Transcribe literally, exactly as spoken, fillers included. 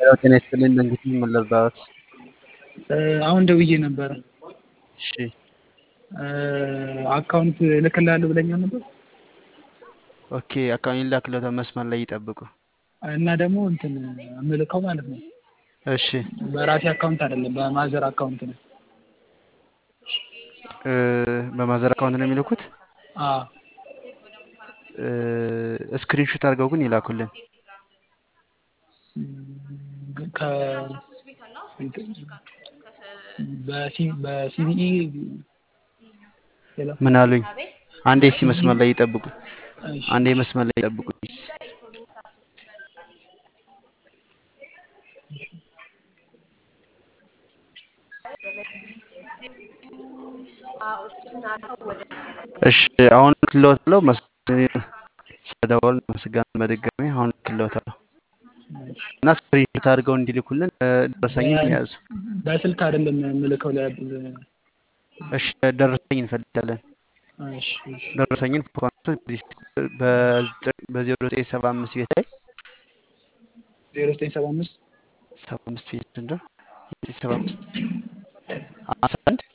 ያው ጤና ይስጥልኝ እንግዲህ ምን ልርዳዎት? አሁን ደውዬ ነበረ። እሺ አካውንት እልክልሃለሁ ብለኸኝ ነበር። ኦኬ አካውንት ላክልዎት፣ መስመር ላይ ይጠብቁ። እና ደግሞ እንትን የምልከው ማለት ነው እሺ በራሴ አካውንት አይደለም በማዘር አካውንት ነው። እ በማዘር አካውንት ነው የሚልኩት? አዎ እ ስክሪንሾት አድርገው ግን ይላኩልን። ከ በሲ በሲቢኢ ምን አሉኝ? አንዴ ሲ በሲቢኢ መስመር ላይ ይጠብቁ። እሺ አንዴ መስመር ላይ ይጠብቁ። እሺ አሁን ክሎታለሁ። ስለደወል መስጋና በድጋሚ አሁን ክሎታለሁ እና ስክሪንሾት አድርገው እንዲልኩልን ደረሰኝን ያዙ። በስልክ አይደለም የምልከው ለ እሺ ደረሰኝ እንፈልጋለን። እሺ እሺ ደረሰኝን ፎቶ በዜሮ ዘጠኝ ሰባ አምስት ቤት ላይ ዜሮ ዘጠኝ ሰባ አምስት ሰባ አምስት ቤት እንደው ሰባ አምስት አስራ አንድ